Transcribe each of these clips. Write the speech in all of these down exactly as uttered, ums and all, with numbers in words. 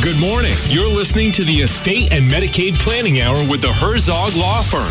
Good morning. You're listening to the Estate and Medicaid Planning Hour with the Herzog Law Firm.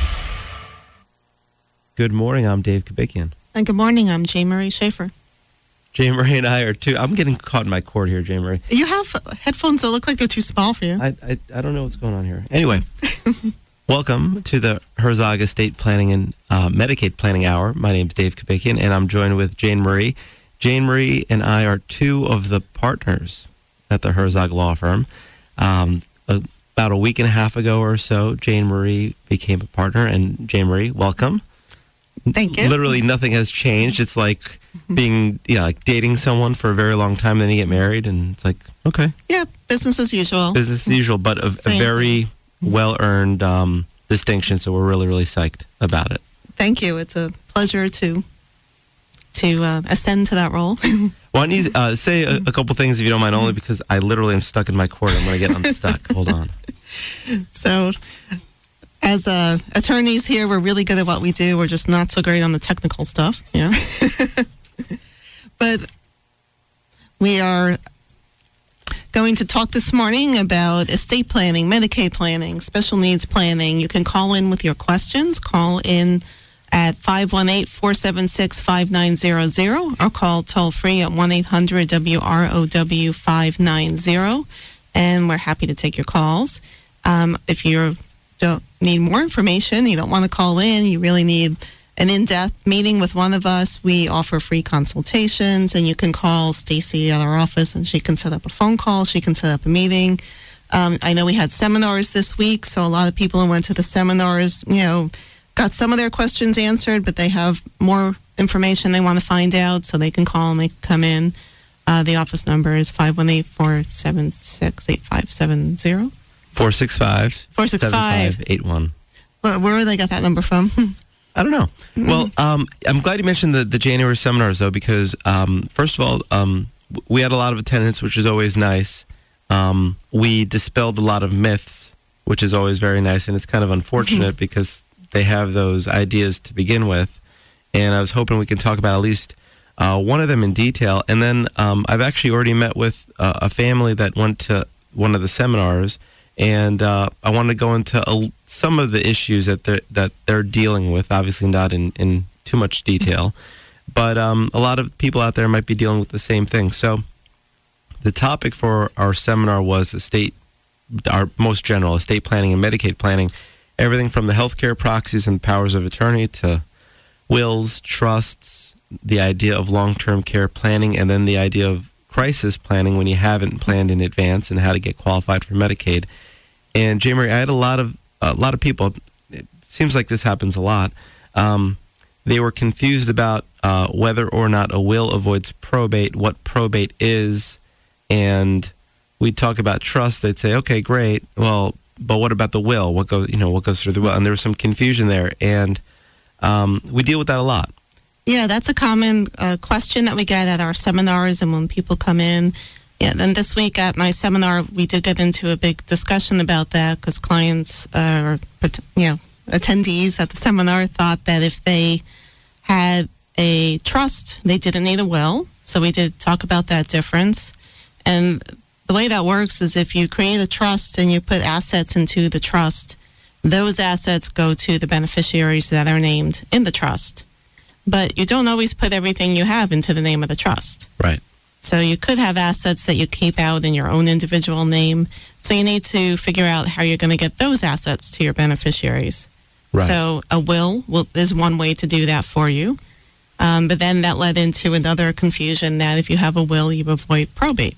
Good morning. I'm Dave Kabikian. And good morning. I'm Jane Marie Schaefer. Jane Marie and I are too. I'm getting caught in my cord here, Jane Marie. You have headphones that look like they're too small for you. I I, I don't know what's going on here. Anyway, welcome to the Herzog Estate Planning and uh, Medicaid Planning Hour. My name's Dave Kabikian, and I'm joined with Jane Marie. Jane Marie and I are two of the partners at the Herzog Law Firm. Um, about a week and a half ago or so, Jane Marie became a partner, and Jane Marie, welcome. Thank you. Literally nothing has changed. It's like being, you know, like dating someone for a very long time, then you get married, and it's like, okay. Yeah, business as usual. Business as usual, but a, a very well-earned um, distinction, so we're really, really psyched about it. Thank you. It's a pleasure to to uh, ascend to that role. Why don't you uh, say a, a couple things, if you don't mind, only because I literally am stuck in my cord. I'm going to get unstuck. Hold on. So, as uh, attorneys here, we're really good at what we do. We're just not so great on the technical stuff. Yeah. But we are going to talk this morning about estate planning, Medicaid planning, special needs planning. You can call in with your questions. Call in at five one eight, four seven six, five nine zero zero or call toll free at one eight hundred W R O W five nine zero. And we're happy to take your calls. Um, if you don't need more information, you don't want to call in, you really need an in-depth meeting with one of us, we offer free consultations, and you can call Stacy at our office and she can set up a phone call, she can set up a meeting. Um, I know we had seminars this week, so a lot of people who went to the seminars, you know, got some of their questions answered, but they have more information they want to find out, so they can call and they can come in. Uh, the office number is five one eight, four seven six, eight five seven zero. four six five, four six five, eight one. Well, where they got that number from? I don't know. Well, um, I'm glad you mentioned the, the January seminars, though, because, um, first of all, um, we had a lot of attendance, which is always nice. Um, we dispelled a lot of myths, which is always very nice, and it's kind of unfortunate because they have those ideas to begin with, and I was hoping we can talk about at least uh, one of them in detail. And then um, I've actually already met with uh, a family that went to one of the seminars, and uh, I want to go into a, some of the issues that they're, that they're dealing with, obviously not in, in too much detail, but um, a lot of people out there might be dealing with the same thing. So the topic for our seminar was estate, our most general, estate planning and Medicaid planning, everything from the healthcare proxies and powers of attorney to wills, trusts, the idea of long-term care planning, and then the idea of crisis planning when you haven't planned in advance and how to get qualified for Medicaid. And Jane Marie, I had a lot of a lot of people. It seems like this happens a lot. Um, they were confused about uh, whether or not a will avoids probate, what probate is, and we talk about trust. They'd say, "Okay, great. Well, but what about the will? What goes, you know, what goes through the will?" And there was some confusion there, and um, we deal with that a lot. Yeah, that's a common uh, question that we get at our seminars and when people come in. Yeah, then this week at my seminar, we did get into a big discussion about that because clients uh, or, you know, attendees at the seminar thought that if they had a trust, they didn't need a will. So we did talk about that difference. And the way that works is if you create a trust and you put assets into the trust, those assets go to the beneficiaries that are named in the trust. But you don't always put everything you have into the name of the trust. Right. So you could have assets that you keep out in your own individual name. So you need to figure out how you're going to get those assets to your beneficiaries. Right. So a will, will is one way to do that for you. Um, but then that led into another confusion that if you have a will, you avoid probate.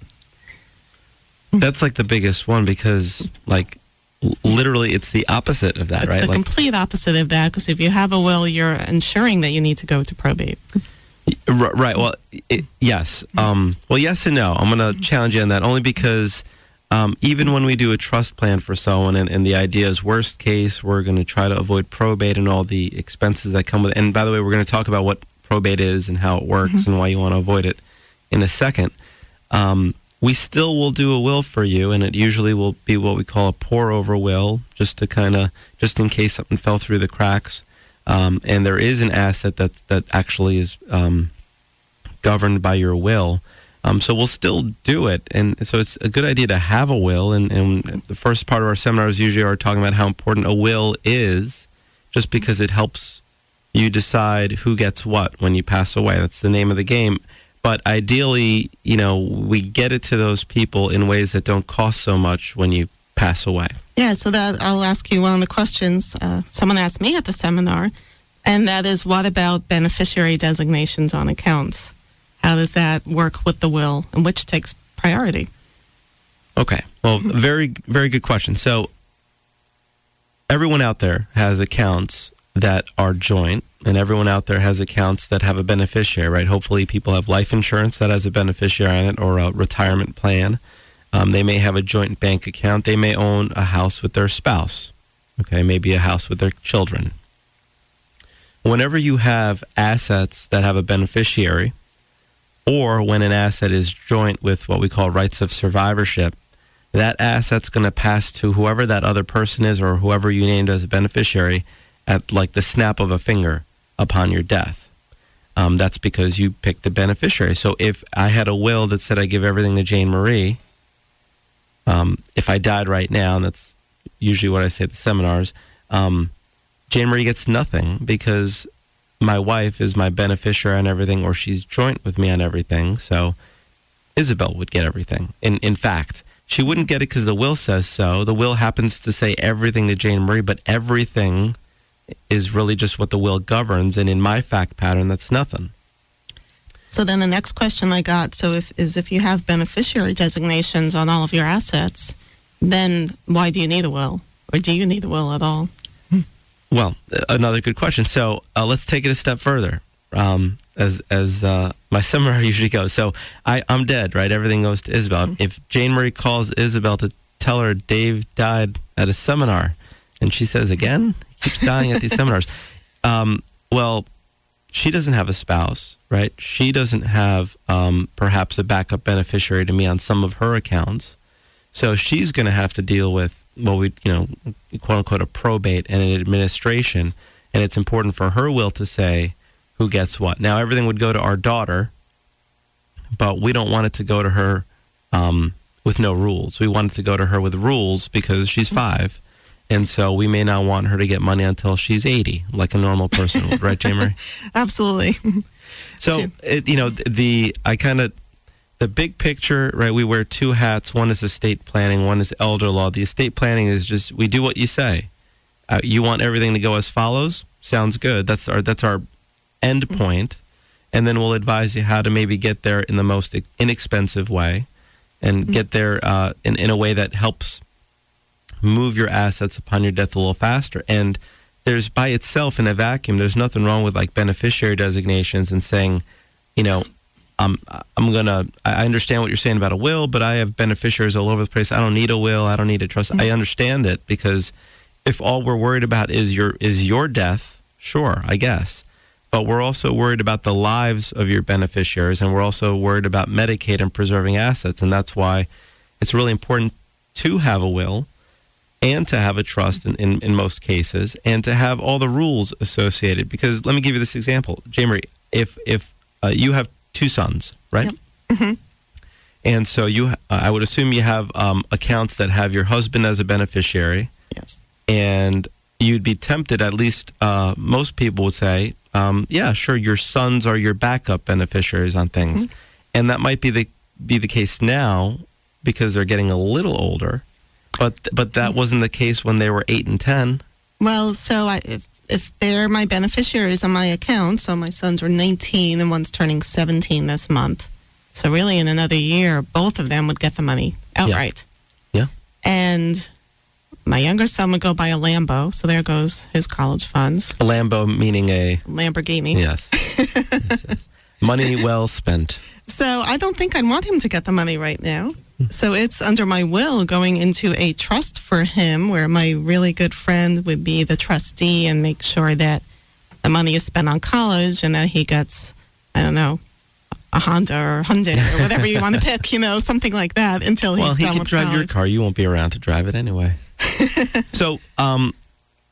That's like the biggest one because, like, literally, it's the opposite of that, it's right? It's the like, complete opposite of that, because if you have a will, you're ensuring that you need to go to probate. Right. Well, it, yes. Um, well, yes and no. I'm going to challenge you on that only because um, even when we do a trust plan for someone, and, and the idea is worst case, we're going to try to avoid probate and all the expenses that come with it. And by the way, we're going to talk about what probate is and how it works mm-hmm. and why you want to avoid it in a second. Um, we still will do a will for you, and it usually will be what we call a pour-over will, just to kind of, just in case something fell through the cracks. Um, and there is an asset that that actually is um, governed by your will. Um, so we'll still do it. And so it's a good idea to have a will. And, and the first part of our seminars usually are talking about how important a will is, just because it helps you decide who gets what when you pass away. That's the name of the game. But ideally, you know, we get it to those people in ways that don't cost so much when you pass away. Yeah, so that I'll ask you one of the questions uh, someone asked me at the seminar, and that is, what about beneficiary designations on accounts? How does that work with the will, and which takes priority? Okay, well, very, very good question. So everyone out there has accounts that are joint, and everyone out there has accounts that have a beneficiary, right? Hopefully people have life insurance that has a beneficiary on it, or a retirement plan. Um, they may have a joint bank account. They may own a house with their spouse, okay, maybe a house with their children. Whenever you have assets that have a beneficiary, or when an asset is joint with what we call rights of survivorship, that asset's going to pass to whoever that other person is, or whoever you named as a beneficiary, at like the snap of a finger upon your death. Um, that's because you picked the beneficiary. So if I had a will that said I give everything to Jane Marie, um, if I died right now, and that's usually what I say at the seminars, um, Jane Marie gets nothing because my wife is my beneficiary on everything, or she's joint with me on everything. So Isabel would get everything. In in fact, she wouldn't get it because the will says so. The will happens to say everything to Jane Marie, but everything is really just what the will governs. And in my fact pattern, that's nothing. So then the next question I got, so if is if you have beneficiary designations on all of your assets, then why do you need a will? Or do you need a will at all? Well, another good question. So uh, let's take it a step further, um, as as uh, my seminar usually goes. So I, I'm dead, right? Everything goes to Isabel. Mm-hmm. If Jane Marie calls Isabel to tell her Dave died at a seminar, and she says, again, he keeps dying at these seminars. Um, well, she doesn't have a spouse, right? She doesn't have um, perhaps a backup beneficiary to me on some of her accounts. So she's going to have to deal with, well, we, you know, quote unquote, a probate and an administration. And it's important for her will to say who gets what. Now, everything would go to our daughter, but we don't want it to go to her um, with no rules. We want it to go to her with rules because she's five. And so we may not want her to get money until she's eighty, like a normal person would, right, Jane Marie? Absolutely. So, it, you know, the, I kind of, the big picture, right, we wear two hats. One is estate planning, one is elder law. The estate planning is just, we do what you say. Uh, you want everything to go as follows? Sounds good. That's our, that's our end point. And then we'll advise you how to maybe get there in the most inexpensive way and get there uh, in, in a way that helps move your assets upon your death a little faster. And there's, by itself in a vacuum, there's nothing wrong with like beneficiary designations and saying, you know, um, I'm going to, I understand what you're saying about a will, but I have beneficiaries all over the place. I don't need a will. I don't need a trust. Mm-hmm. I understand it, because if all we're worried about is your, is your death, sure, I guess. But we're also worried about the lives of your beneficiaries, and we're also worried about Medicaid and preserving assets. And that's why it's really important to have a will and to have a trust in, in, in most cases, and to have all the rules associated. Because let me give you this example. Jane Marie, if, if uh, you have two sons, right? Yep. Mm-hmm. And so you, uh, I would assume you have um, accounts that have your husband as a beneficiary. Yes. And you'd be tempted, at least uh, most people would say, um, yeah, sure, your sons are your backup beneficiaries on things. Mm-hmm. And that might be the be the case now because they're getting a little older. But but that wasn't the case when they were eight and ten. Well, so I, if, if they're my beneficiaries on my account, so my sons are nineteen and one's turning seventeen this month. So really in another year, both of them would get the money outright. Yeah. yeah. And my younger son would go buy a Lambo, so there goes his college funds. A Lambo meaning a... Lamborghini. Yes. yes, yes. Money well spent. So I don't think I'd want him to get the money right now. So it's under my will going into a trust for him, where my really good friend would be the trustee and make sure that the money is spent on college and that he gets, I don't know, a Honda or Hyundai or whatever you want to pick, you know, something like that until he's well, he done can with drive college. your car. You won't be around to drive it anyway. So um,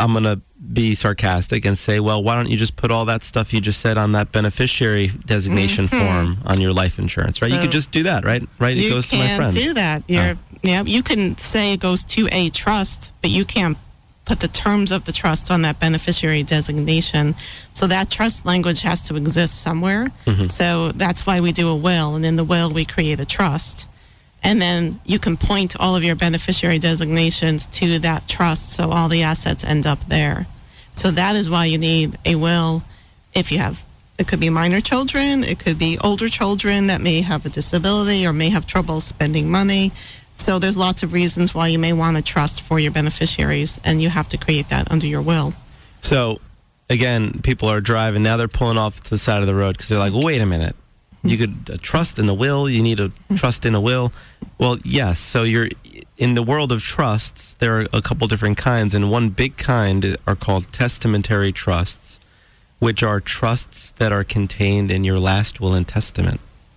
I'm going to be sarcastic and say, well, why don't you just put all that stuff you just said on that beneficiary designation Mm-hmm. form on your life insurance, right? So you could just do that, right? Right? It You goes to my can't friend. do that. You're, yeah, you can say it goes to a trust, but you can't put the terms of the trust on that beneficiary designation. So that trust language has to exist somewhere. Mm-hmm. So that's why we do a will, and in the will we create a trust. And then you can point all of your beneficiary designations to that trust, so all the assets end up there. So that is why you need a will. If you have, it could be minor children, it could be older children that may have a disability or may have trouble spending money. So there's lots of reasons why you may want a trust for your beneficiaries, and you have to create that under your will. So, again, people are driving. Now they're pulling off to the side of the road because they're like, well, wait a minute. You could uh, trust in a will. You need a trust in a will. Well, yes. So you're in the world of trusts. There are a couple different kinds, and one big kind are called testamentary trusts, which are trusts that are contained in your last will and testament.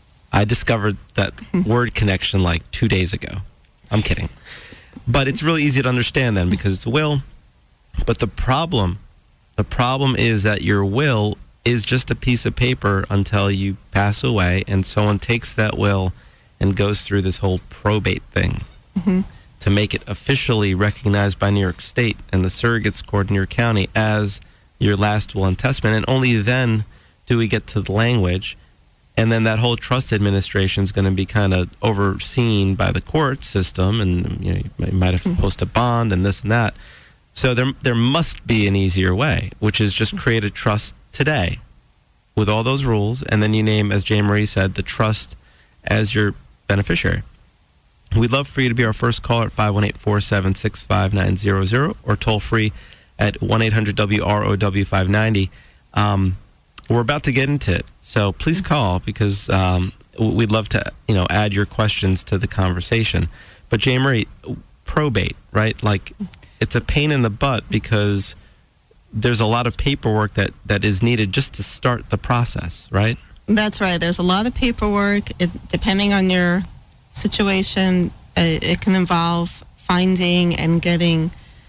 I discovered that word connection like two days ago. I'm kidding, but it's really easy to understand then because it's a will. But the problem, the problem is that your will is just a piece of paper until you pass away, and someone takes that will and goes through this whole probate thing Mm-hmm. to make it officially recognized by New York State and the surrogates court in your county as your last will and testament. And only then do we get to the language. And then that whole trust administration is going to be kind of overseen by the court system, and you know you might have post a bond and this and that. So there there must be an easier way, which is just create a trust today with all those rules, and then you name, as Jane Marie said, the trust as your beneficiary. We'd love for you to be our first caller at five one eight, four seven six, five nine zero zero or toll free at one eight hundred W R O W five ninety. Um, we're about to get into it, so please call because um, we'd love to you know add your questions to the conversation. But Jane Marie, probate, right? Like it's a pain in the butt because there's a lot of paperwork that, that is needed just to start the process, right? That's right. There's a lot of paperwork. It, depending on your situation, uh, it can involve finding and getting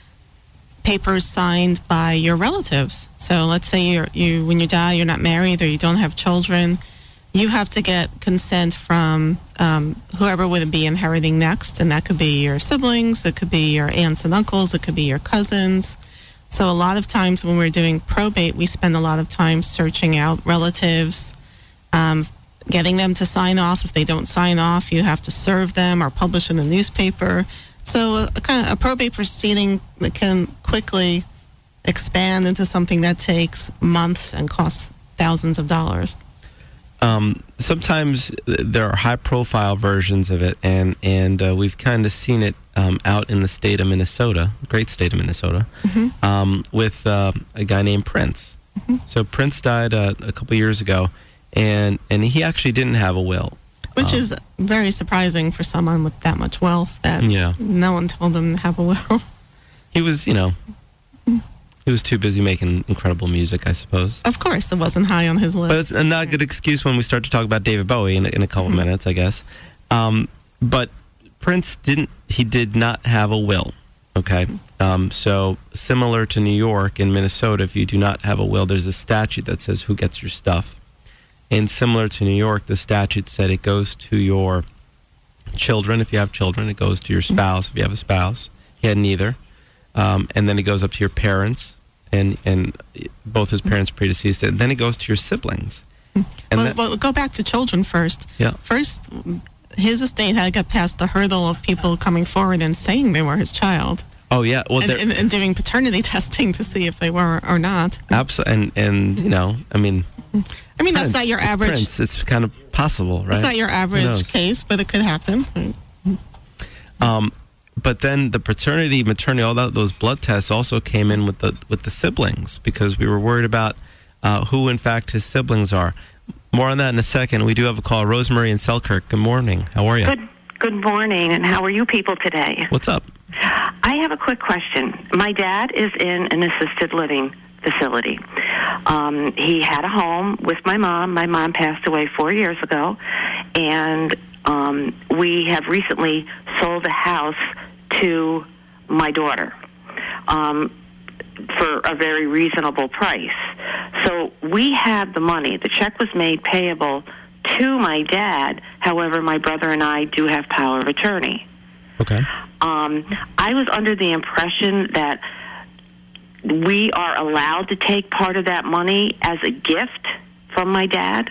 papers signed by your relatives. So let's say you're, you, when you die, you're not married or you don't have children. You have to get consent from um, whoever would be inheriting next, and that could be your siblings, it could be your aunts and uncles, it could be your cousins. So a lot of times when we're doing probate, we spend a lot of time searching out relatives, um, getting them to sign off. If they don't sign off, you have to serve them or publish in the newspaper. So a, a kind of a probate proceeding that can quickly expand into something that takes months and costs thousands of dollars. Um, sometimes there are high-profile versions of it, and and uh, we've kind of seen it um, out in the state of Minnesota, great state of Minnesota, Mm-hmm. um, with uh, a guy named Prince. Mm-hmm. So Prince died uh, a couple years ago, and and he actually didn't have a will. Which Um, is very surprising for someone with that much wealth that Yeah. no one told them to have a will. He was, you know, he was too busy making incredible music, I suppose. Of course, it wasn't high on his list. But it's a not good excuse when we start to talk about David Bowie in, a- in a couple minutes, I guess. Um, but Prince didn't, he did not have a will, okay? Um, so similar to New York and Minnesota, if you do not have a will, there's a statute that says who gets your stuff. And similar to New York, the statute said it goes to your children, if you have children. It goes to your spouse, if you have a spouse. He had neither. Um, and then it goes up to your parents, and, and both his parents predeceased it. And then it goes to your siblings. And well, that- well, go back to children first. Yeah. First, his estate had to get past the hurdle of people coming forward and saying they were his child, oh, yeah. Well, and, there- and, and doing paternity testing to see if they were or not. Absolutely, and and you know, I mean, I mean, Prince, that's not your it's average. Prince. It's kind of possible, right? It's not your Who average knows? case, but it could happen. Um, but then the paternity, maternity, all that, those blood tests also came in with the with the siblings because we were worried about uh, who, in fact, his siblings are. More on that in a second. We do have a call. Rosemary in Selkirk. Good morning. How are you? Good good morning, and how are you people today? What's up? I have a quick question. My dad is in an assisted living facility. Um, he had a home with my mom. My mom passed away four years ago, and um, we have recently sold a house to my daughter. Um, for a very reasonable price. So we had the money. The check was made payable to my dad. However, my brother and I do have power of attorney. Okay. Um, I was under the impression that we are allowed to take part of that money as a gift from my dad.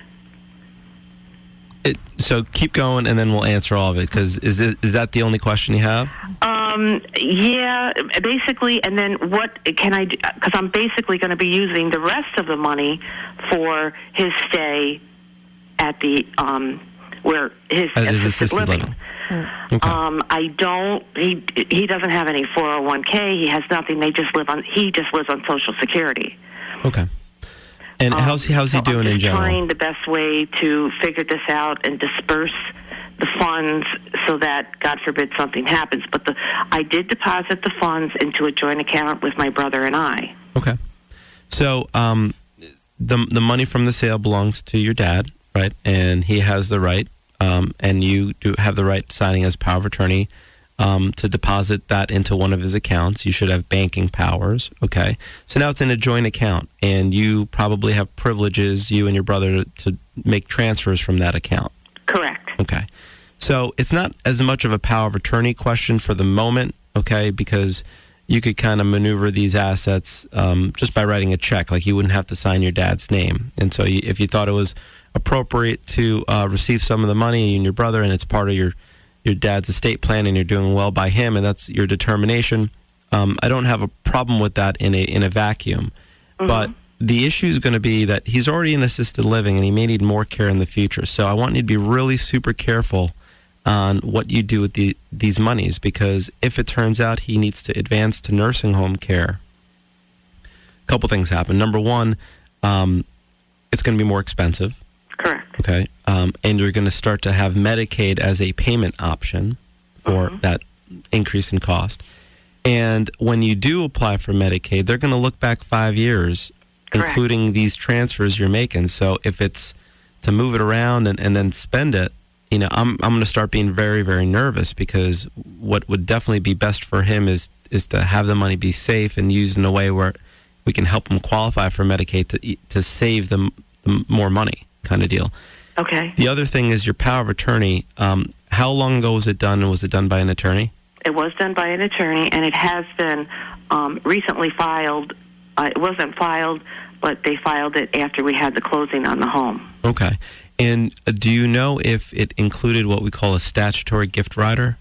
It, so keep going, and then we'll answer all of it. Because is this, is that the only question you have? Um, yeah, basically. And then what can I do? Because I'm basically going to be using the rest of the money for his stay at the um, where his At his assisted, assisted living. living. Okay. Um, I don't. He he doesn't have any four oh one k. He has nothing. They just live on. He just lives on Social Security. Okay. And Um, how's he, how's he so doing I'm in just general? trying the best way to figure this out and disperse the funds so that, God forbid, something happens. But the I did deposit the funds into a joint account with my brother and I. Okay. So um, the the money from the sale belongs to your dad, right? And he has the right, um, and you do have the right, signing as power of attorney, um, to deposit that into one of his accounts. You should have banking powers, okay? So now it's in a joint account, and you probably have privileges, you and your brother, to, to make transfers from that account. Correct. Okay. So it's not as much of a power of attorney question for the moment, okay, because you could kind of maneuver these assets um, just by writing a check. Like, you wouldn't have to sign your dad's name. And so you, if you thought it was appropriate to uh, receive some of the money, you and your brother, and it's part of your, your dad's estate plan, and you're doing well by him, and that's your determination, um, I don't have a problem with that in a in a vacuum. Mm-hmm. But the issue is going to be that he's already in assisted living, and he may need more care in the future. So I want you to be really super careful on what you do with the, these monies, because if it turns out he needs to advance to nursing home care, a couple things happen. Number one, um, it's going to be more expensive. Correct. Okay. Um, and you're going to start to have Medicaid as a payment option for Mhm. that increase in cost. And when you do apply for Medicaid, they're going to look back five years, Correct. including these transfers you're making. So if it's to move it around and, and then spend it, you know, I'm I'm going to start being very, very nervous, because what would definitely be best for him is is to have the money be safe and used in a way where we can help him qualify for Medicaid to to save them more money, kind of deal. Okay. The other thing is your power of attorney. Um, how long ago was it done, and was it done by an attorney? It was done by an attorney, and it has been um, recently filed. Uh, it wasn't filed, but they filed it after we had the closing on the home. Okay. And uh, do you know if it included what we call a statutory gift rider?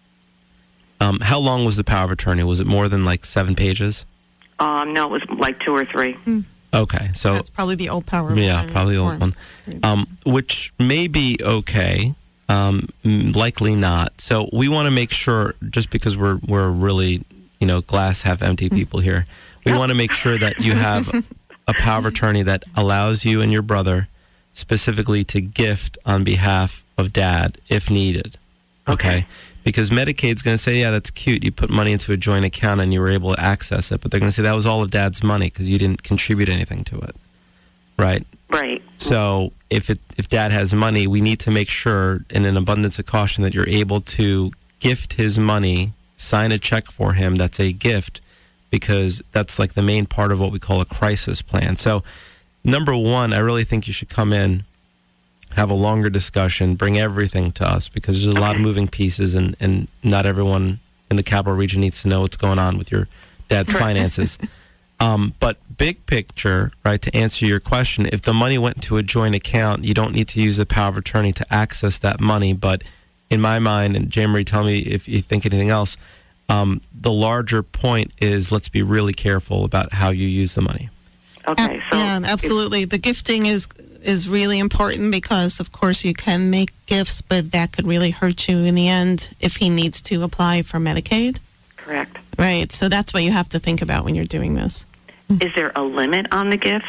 Um, how long was the power of attorney? Was it more than like seven pages? Um, no, it was like two or three. Okay. So That's probably the old power of yeah, attorney probably the old form. one, um, which may be okay, um, m- likely not. So we want to make sure, just because we're we're really, you know, glass half empty people here, we Yep. want to make sure that you have a power of attorney that allows you and your brother specifically to gift on behalf of dad if needed. Okay. Okay. Because Medicaid's going to say, yeah, that's cute. You put money into a joint account and you were able to access it. But they're going to say that was all of dad's money because you didn't contribute anything to it. Right? Right. So if it if dad has money, we need to make sure, in an abundance of caution, that you're able to gift his money, sign a check for him that's a gift, because that's like the main part of what we call a crisis plan. So number one, I really think you should come in, have a longer discussion, bring everything to us, because there's a lot of moving pieces, and, and not everyone in the capital region needs to know what's going on with your dad's finances. Um, but big picture, right, to answer your question, if the money went into a joint account, you don't need to use the power of attorney to access that money. But in my mind, and J. Marie, tell me if you think anything else, um, the larger point is, let's be really careful about how you use the money. Okay. So yeah, absolutely. The gifting is is really important because, of course, you can make gifts, but that could really hurt you in the end if he needs to apply for Medicaid. Correct. Right. So that's what you have to think about when you're doing this. Is there a limit on the gifts?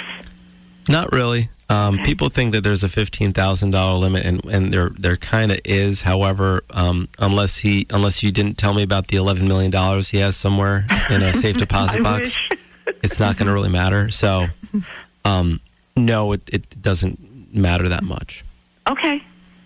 Not really. Um, people think that there's a fifteen thousand dollars limit, and, and there there kind of is. However, um, unless he unless you didn't tell me about the eleven million dollars he has somewhere in a safe deposit I box, wish. it's not going to really matter. So, um, no, it, it doesn't matter that much. Okay.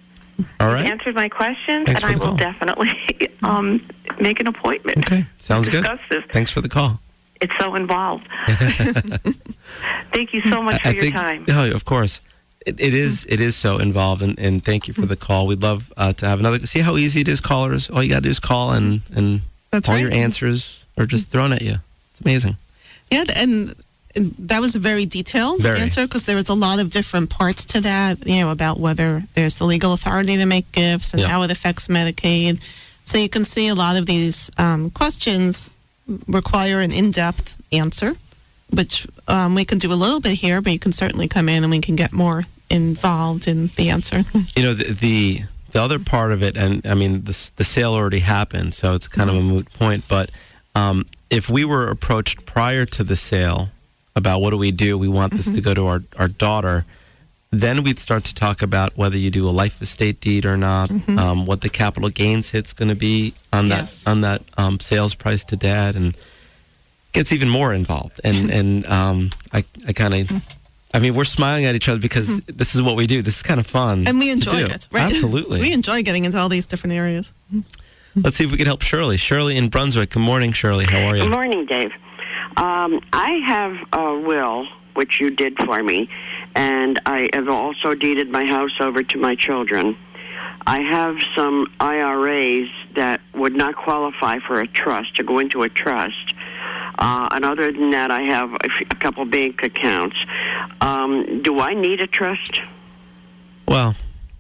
All You right. answered my questions, Thanks and for I the will call. definitely um, make an appointment. Okay. Sounds to good. discuss this. Thanks for the call. It's so involved. Thank you so much for I your think, time. No, of course. It, it is it is so involved, and, and thank you for the call. We'd love uh, to have another. See how easy it is, callers? All you got to do is call, and, and That's all right. your answers are just thrown at you. It's amazing. Yeah, and and that was a very detailed Very. answer because there was a lot of different parts to that, you know, about whether there's the legal authority to make gifts and Yeah. how it affects Medicaid. So you can see a lot of these um, questions require an in-depth answer, which um, we can do a little bit here, but you can certainly come in and we can get more involved in the answer. You know, the the, the other part of it, and I mean, the, the sale already happened, so it's kind of a moot point, but um, if we were approached prior to the sale about what do we do, we want this to go to our, our daughter, then we'd start to talk about whether you do a life estate deed or not, um, what the capital gains hit's going to be on Yes. that on that um, sales price to dad, and gets even more involved. And and um, I I kind of, I mean, we're smiling at each other because this is what we do. This is kind of fun, And we to enjoy do. it, right? Absolutely. We enjoy getting into all these different areas. Let's see if we can help Shirley. Shirley in Brunswick. Good morning, Shirley. How are you? Good morning, Dave. Um, I have a will, which you did for me, and I have also deeded my house over to my children. I have some I R As that would not qualify for a trust, to go into a trust. Uh, and other than that, I have a, f- a couple bank accounts. Um, do I need a trust? Well,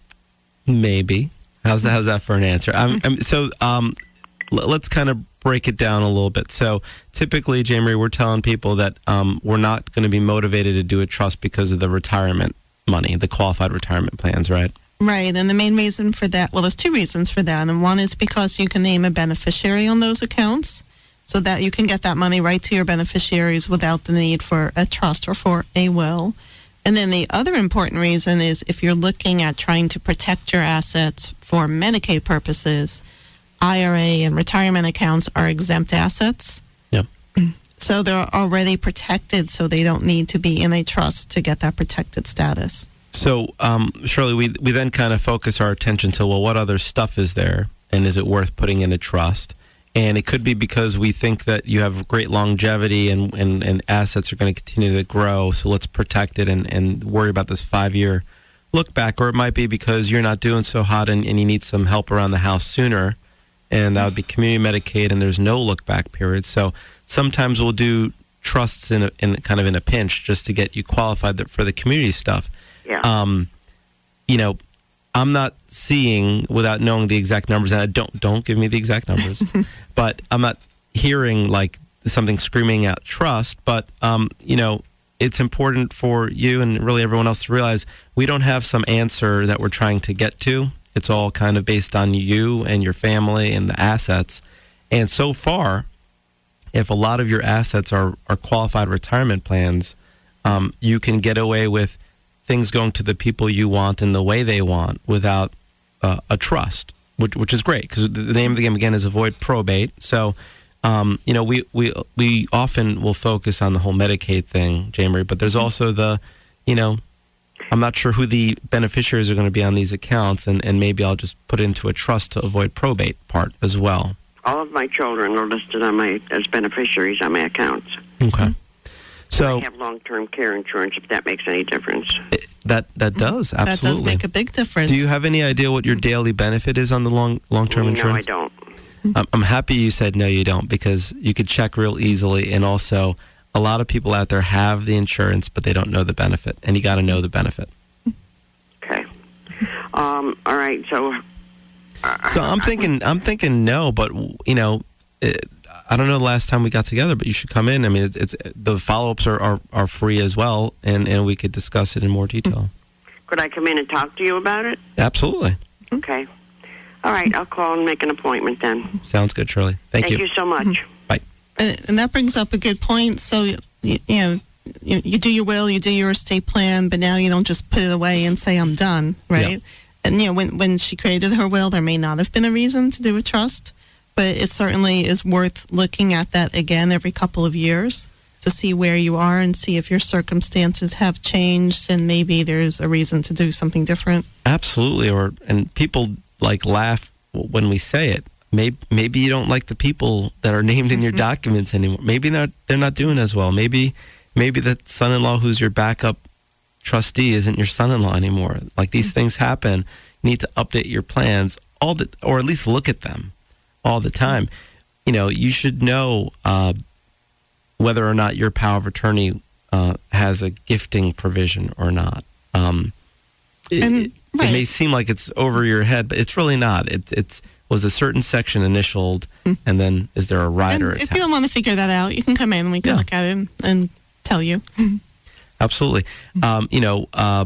maybe. How's that, how's that for an answer? I'm, I'm, so um, l- let's kind of break it down a little bit. So typically, Jamie, we're telling people that um, we're not going to be motivated to do a trust because of the retirement money, the qualified retirement plans, right? Right, and the main reason for that, well, there's two reasons for that, and one is because you can name a beneficiary on those accounts so that you can get that money right to your beneficiaries without the need for a trust or for a will. And then the other important reason is if you're looking at trying to protect your assets for Medicaid purposes, I R A and retirement accounts are exempt assets. Yep. So they're already protected, so they don't need to be in a trust to get that protected status. So, um, Shirley, we we then kind of focus our attention to, well, what other stuff is there, and is it worth putting in a trust? And it could be because we think that you have great longevity and, and, and assets are going to continue to grow, so let's protect it and, and worry about this five-year look back. Or it might be because you're not doing so hot and, and you need some help around the house sooner, and that would be community Medicaid, and there's no look back period. So sometimes we'll do trusts in, a, in kind of in a pinch just to get you qualified for the community stuff. Yeah. Um, you know, I'm not seeing, without knowing the exact numbers, and I don't don't give me the exact numbers, but I'm not hearing like something screaming out trust. But um, you know, it's important for you and really everyone else to realize we don't have some answer that we're trying to get to. It's all kind of based on you and your family and the assets. And so far, if a lot of your assets are are qualified retirement plans, um, you can get away with things going to the people you want in the way they want without uh, a trust, which which is great because the name of the game again is avoid probate. So, um, you know, we, we we often will focus on the whole Medicaid thing, Jamie, but there's also the, you know, I'm not sure who the beneficiaries are going to be on these accounts, and, and maybe I'll just put into a trust to avoid probate part as well. All of my children are listed on my as beneficiaries on my accounts. Okay. So I have long-term care insurance, if that makes any difference. it, that that does absolutely. That does make a big difference. Do you have any idea what your daily benefit is on the long long-term no, insurance? I don't. I'm, I'm happy you said no, you don't, because you could check real easily. And also, a lot of people out there have the insurance, but they don't know the benefit, and you got to know the benefit. Okay. Um, all right. So. Uh, So I'm thinking, I'm thinking no, but you know, it, I don't know the last time we got together, but you should come in. I mean, it's, it's the follow-ups are, are, are free as well, and, and we could discuss it in more detail. Could I come in and talk to you about it? Absolutely. Okay. All right. I'll call and make an appointment then. Sounds good, Shirley. Thank, Thank you. you so much. Bye. And, and that brings up a good point. So, you, you know, you, you do your will, you do your estate plan, but now you don't just put it away and say, I'm done, right? Yeah. And, you know, when, when she created her will, there may not have been a reason to do a trust, but it certainly is worth looking at that again every couple of years to see where you are and see if your circumstances have changed and maybe there's a reason to do something different. Absolutely. Or and people like laugh when we say it. maybe maybe you don't like the people that are named in your documents anymore. Maybe they're they're not doing as well. Maybe maybe the son-in-law who's your backup trustee isn't your son-in-law anymore. Like these things happen. You need to update your plans all the, or at least look at them all the time. You know, you should know uh, whether or not your power of attorney uh, has a gifting provision or not. Um, it, And- it, Right. it may seem like it's over your head, but it's really not. It it's was a certain section initialed, and then is there a rider And if attached? you don't want to figure that out, you can come in and we can Yeah. look at it and, and tell you. Absolutely. Um, you know, uh,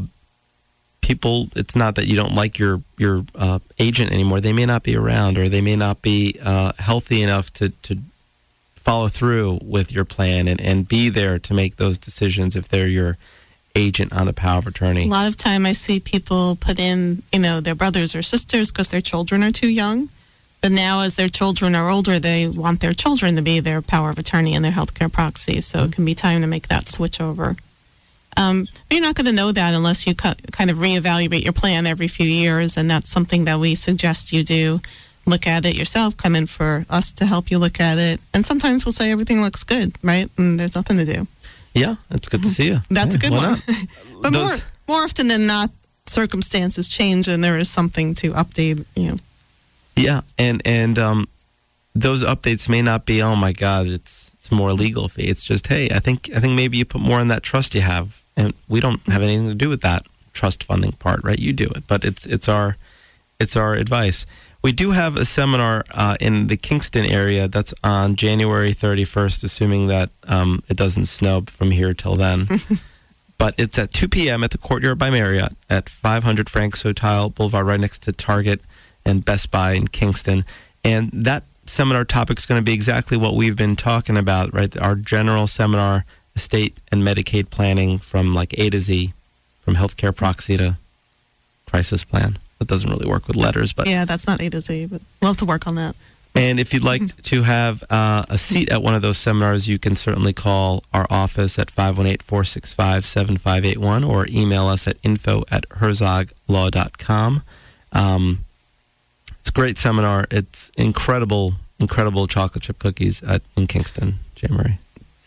people, it's not that you don't like your, your uh, agent anymore. They may not be around, or they may not be uh, healthy enough to, to follow through with your plan and, and be there to make those decisions if they're your agent on a power of attorney. A lot of time I see people put in, you know, their brothers or sisters because their children are too young. But now as their children are older, they want their children to be their power of attorney and their healthcare proxy. So it can be time to make that switch over. Um, but you're not going to know that unless you cu- kind of reevaluate your plan every few years. And that's something that we suggest you do. Look at it yourself, come in for us to help you look at it. And sometimes we'll say everything looks good, right? And there's nothing to do. Yeah, it's good to see you. That's Yeah, a good why one. not? But Those- more more often than not, circumstances change and there is something to update, you know. Yeah, and and um, those updates may not be, oh my God, it's it's more legal fee. It's just, hey, I think I think maybe you put more in that trust you have, and we don't have anything to do with that trust funding part, right? You do it, but it's it's our it's our advice. We do have a seminar uh, in the Kingston area that's on January thirty-first, assuming that um, it doesn't snow from here till then. But it's at two p.m. at the Courtyard by Marriott at five hundred Frank Sotile Boulevard, right next to Target and Best Buy in Kingston. And that seminar topic is going to be exactly what we've been talking about, right? Our general seminar, estate and Medicaid planning from like A to Z, from healthcare proxy to crisis plan. That doesn't really work with letters, but Yeah, that's not A to Z, but we'll have to work on that. and if you'd like to have uh, a seat at one of those seminars, you can certainly call our office at five one eight, four six five, seven five eight one or email us at info at herzog law dot com. Um, it's a great seminar. It's incredible, incredible chocolate chip cookies at in Kingston, J-Marie.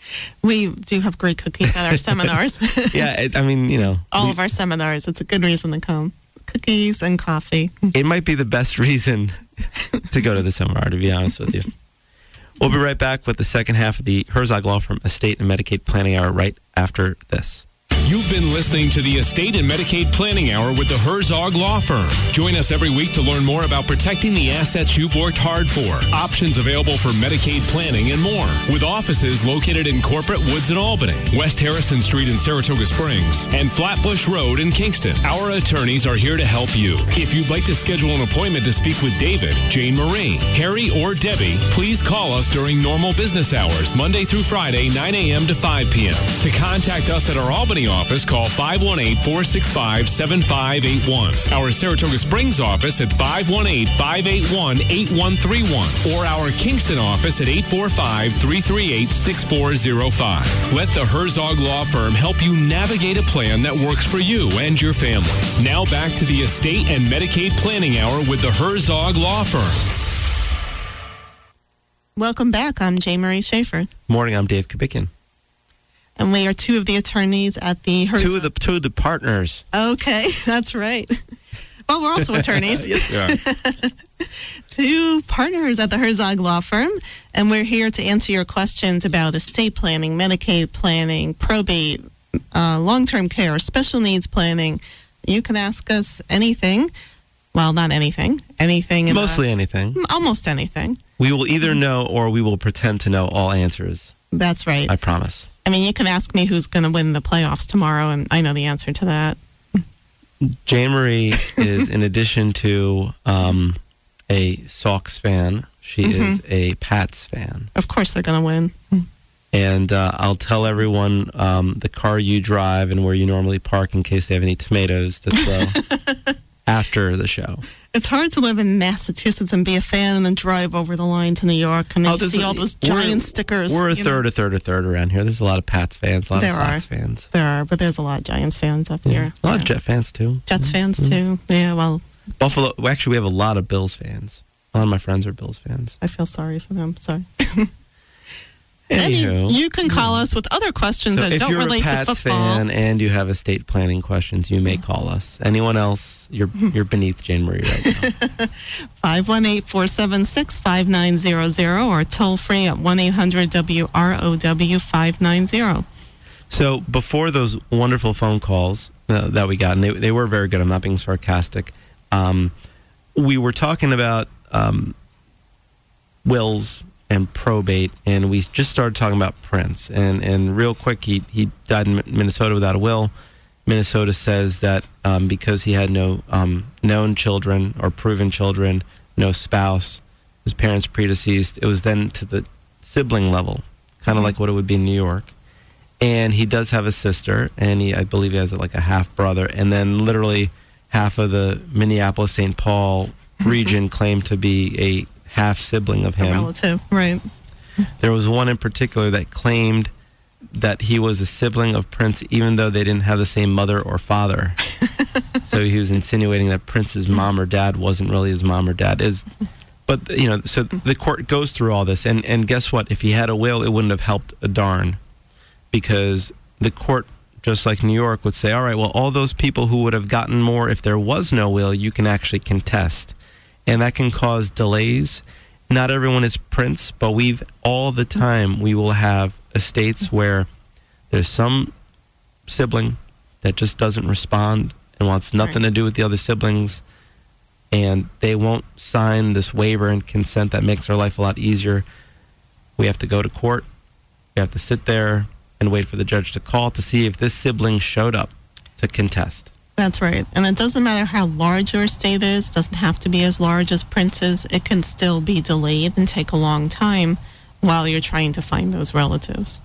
We do have great cookies at our seminars. Yeah, it, I mean, you know. All we- of our seminars. It's a good reason to come. Cookies and coffee. It might be the best reason to go to the seminar, to be honest with you. We'll be right back with the second half of the Herzog Law Firm Estate and Medicaid Planning Hour right after this. You've been listening to the Estate and Medicaid Planning Hour with the Herzog Law Firm. Join us every week to learn more about protecting the assets you've worked hard for, options available for Medicaid planning, and more. With offices located in Corporate Woods in Albany, West Harrison Street in Saratoga Springs, and Flatbush Road in Kingston, our attorneys are here to help you. If you'd like to schedule an appointment to speak with David, Jane Marie, Harry, or Debbie, please call us during normal business hours, Monday through Friday, nine a.m. to five p.m. To contact us at our Albany office, call five one eight, four six five, seven five eight one. Our Saratoga Springs office at five one eight, five eight one, eight one three one. Or our Kingston office at eight four five, three three eight, six four zero five. Let the Herzog Law Firm help you navigate a plan that works for you and your family. Now back to the Estate and Medicaid Planning Hour with the Herzog Law Firm. Welcome back. I'm J. Marie Schaefer. Morning, I'm Dave Kabikian. And we are two of the attorneys at the Herzog. Two of the two of the partners. Okay, that's right. Well, we're also attorneys. Yes, we are. Two partners at the Herzog Law Firm, and we're here to answer your questions about estate planning, Medicaid planning, probate, uh, long-term care, special needs planning. You can ask us anything. Well, not anything. Anything. In Mostly the, anything. Almost anything. We will either know or we will pretend to know all answers. That's right. I promise. I mean, you can ask me who's going to win the playoffs tomorrow, and I know the answer to that. Jane Marie is, in addition to um, a Sox fan, she Mm-hmm. is a Pats fan. Of course they're going to win. And uh, I'll tell everyone um, the car you drive and where you normally park in case they have any tomatoes to throw after the show. It's hard to live in Massachusetts and be a fan and then drive over the line to New York and then Oh, you there's see a- all those we're- giant stickers. We're a you know. third, a third, a third around here. There's a lot of Pats fans, a lot There of Sox are. fans. There are, but there's a lot of Giants fans up here. A lot Yeah. of Jet fans, too. Jets fans, too. Yeah, well, Buffalo, well, actually, we have a lot of Bills fans. A lot of my friends are Bills fans. I feel sorry for them. Sorry. Anywho, And you, you can call us with other questions so that if don't you're relate a Pats to football. fan and you have estate planning questions, you may call us. Anyone else, you're you're beneath Jane Marie right now. five one eight, four seven six, five nine zero zero or toll free at one eight hundred W R O W five nine zero. So before those wonderful phone calls uh, that we got, and they, they were very good, I'm not being sarcastic, um, we were talking about um, wills and probate, and we just started talking about Prince. And, and real quick, he, he died in Minnesota without a will. Minnesota says that um, because he had no um, known children or proven children, no spouse, his parents predeceased, it was then to the sibling level, kind of like what it would be in New York. And he does have a sister, and he, I believe he has like a half brother, and then literally half of the Minneapolis Saint Paul region claimed to be a half sibling of him. A relative, right. There was one in particular that claimed that he was a sibling of Prince, even though they didn't have the same mother or father. So he was insinuating that Prince's mom or dad wasn't really his mom or dad. Is, but you know, so the court goes through all this, and and guess what? If he had a will, it wouldn't have helped a darn, because the court, just like New York, would say, all right, well, all those people who would have gotten more if there was no will, you can actually contest. And that can cause delays. Not everyone is Prince, but we've all the time we will have estates where there's some sibling that just doesn't respond and wants nothing to do with the other siblings, and they won't sign this waiver and consent that makes our life a lot easier. We have to go to court. We have to sit there and wait for the judge to call to see if this sibling showed up to contest. That's right. And it doesn't matter how large your estate is. It doesn't have to be as large as Prince's. It can still be delayed and take a long time while you're trying to find those relatives.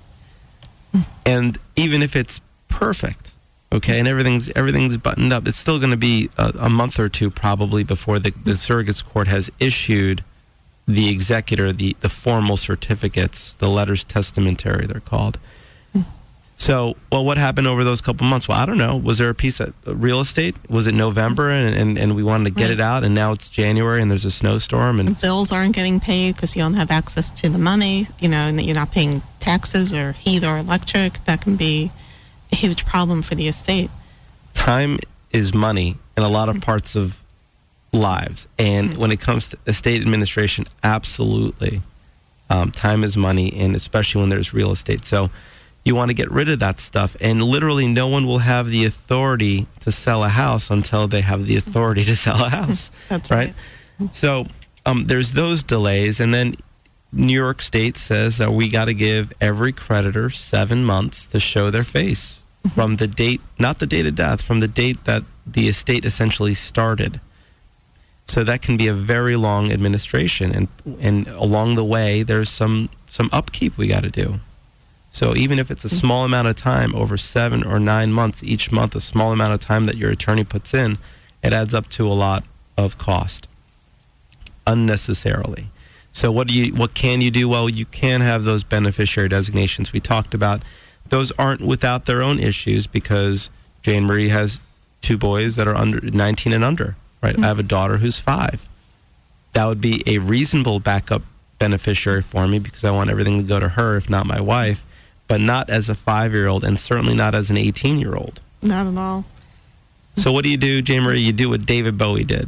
And even if it's perfect, okay, and everything's everything's buttoned up, it's still going to be a, a month or two probably before the, the surrogates court has issued the executor, the, the formal certificates, the letters testamentary, they're called. So, well, what happened over those couple months? Well, I don't know. Was there a piece of real estate? Was it November and, and, and we wanted to get right. it out, and now it's January and there's a snowstorm? And bills aren't getting paid because you don't have access to the money, you know, and that you're not paying taxes or heat or electric. That can be a huge problem for the estate. Time is money in a lot of parts of lives. And mm-hmm. when it comes to estate administration, absolutely. Um, time is money, and especially when there's real estate. So you want to get rid of that stuff, and literally no one will have the authority to sell a house until they have the authority to sell a house. That's right. right. So um, there's those delays, and then New York State says that we got to give every creditor seven months to show their face from the date, not the date of death, from the date that the estate essentially started. So that can be a very long administration, and and along the way there's some some upkeep we got to do. So even if it's a small amount of time, over seven or nine months each month, a small amount of time that your attorney puts in, it adds up to a lot of cost unnecessarily. So what do you what can you do? Well, you can have those beneficiary designations we talked about. Those aren't without their own issues, because Jane Marie has two boys that are under nineteen and under, right? Mm-hmm. I have a daughter who's five. That would be a reasonable backup beneficiary for me, because I want everything to go to her, if not my wife, but not as a five-year-old, and certainly not as an eighteen-year-old. Not at all. So what do you do, Jane Marie? You do what David Bowie did.